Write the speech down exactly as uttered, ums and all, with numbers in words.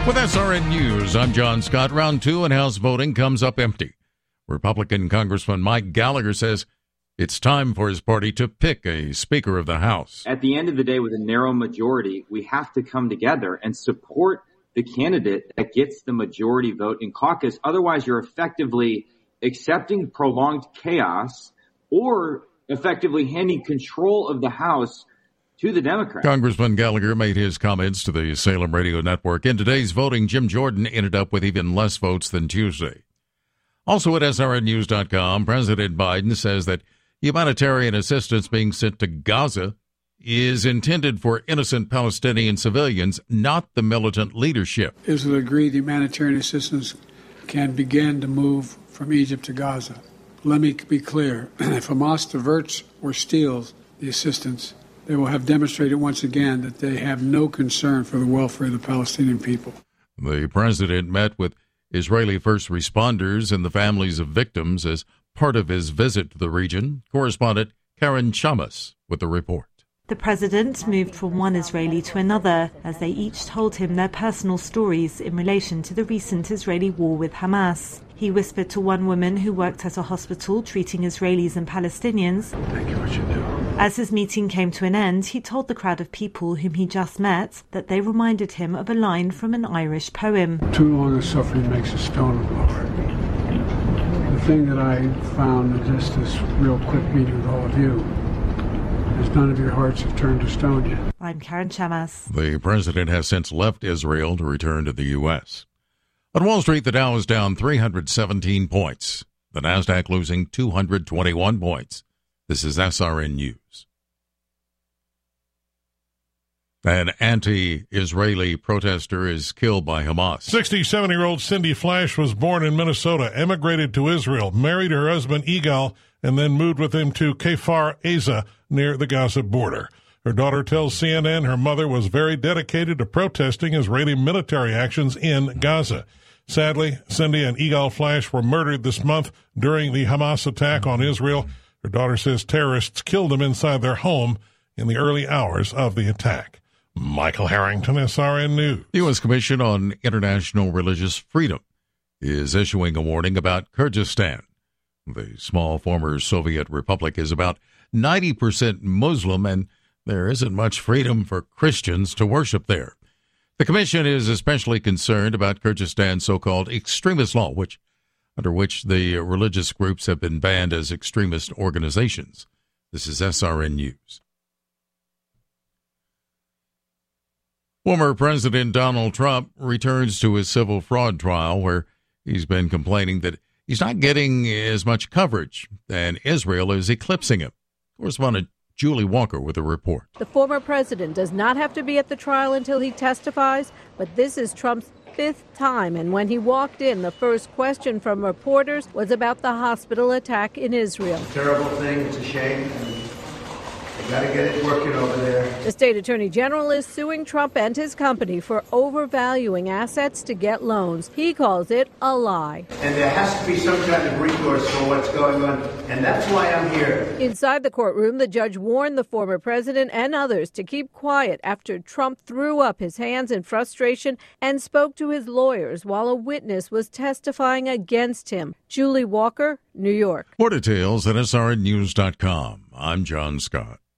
With S R N News, I'm John Scott. Round two and House voting comes up empty. Republican Congressman Mike Gallagher says it's time for his party to pick a Speaker of the House. At the end of the day, with a narrow majority, we have to come together and support the candidate that gets the majority vote in caucus. Otherwise, you're effectively accepting prolonged chaos or effectively handing control of the House to the Democrats. Congressman Gallagher made his comments to the Salem Radio Network. In today's voting, Jim Jordan ended up with even less votes than Tuesday. Also at S R N news dot com, President Biden says that humanitarian assistance being sent to Gaza is intended for innocent Palestinian civilians, not the militant leadership. Israel agreed humanitarian assistance can begin to move from Egypt to Gaza. Let me be clear. If Hamas diverts or steals the assistance, they will have demonstrated once again that they have no concern for the welfare of the Palestinian people. The president met with Israeli first responders and the families of victims as part of his visit to the region. Correspondent Karen Chamas with the report. The president moved from one Israeli to another as they each told him their personal stories in relation to the recent Israeli war with Hamas. He whispered to one woman who worked at a hospital treating Israelis and Palestinians. Thank you for what you do. As his meeting came to an end, he told the crowd of people whom he just met that they reminded him of a line from an Irish poem. Too long of suffering makes a stone of the heart. The thing that I found in just this real quick meeting with all of you is none of your hearts have turned to stone yet. I'm Karen Chamas. The president has since left Israel to return to the U S. On Wall Street, the Dow is down three hundred seventeen points. The Nasdaq losing two hundred twenty-one points. This is S R N News. An anti-Israeli protester is killed by Hamas. sixty-seven-year-old Cindy Flash was born in Minnesota, emigrated to Israel, married her husband Igal, and then moved with him to Kfar Aza near the Gaza border. Her daughter tells C N N her mother was very dedicated to protesting Israeli military actions in Gaza. Sadly, Cindy and Igal Flash were murdered this month during the Hamas attack on Israel. Her daughter says terrorists killed them inside their home in the early hours of the attack. Michael Harrington, S R N News. The U S Commission on International Religious Freedom is issuing a warning about Kyrgyzstan. The small former Soviet republic is about ninety percent Muslim, and there isn't much freedom for Christians to worship there. The commission is especially concerned about Kyrgyzstan's so-called extremist law, which under which the religious groups have been banned as extremist organizations. This is S R N News. Former President Donald Trump returns to his civil fraud trial, where he's been complaining that he's not getting as much coverage, and Israel is eclipsing him. Correspondent Julie Walker with a report. The former president does not have to be at the trial until he testifies, but this is Trump's fifth time, and when he walked in, the first question from reporters was about the hospital attack in Israel. It's a terrible thing. It's a shame. You got to get it working over there. The state attorney general is suing Trump and his company for overvaluing assets to get loans. He calls it a lie. And there has to be some kind of recourse for what's going on, and that's why I'm here. Inside the courtroom, the judge warned the former president and others to keep quiet after Trump threw up his hands in frustration and spoke to his lawyers while a witness was testifying against him. Julie Walker, New York. More details at S R N news dot com. I'm John Scott.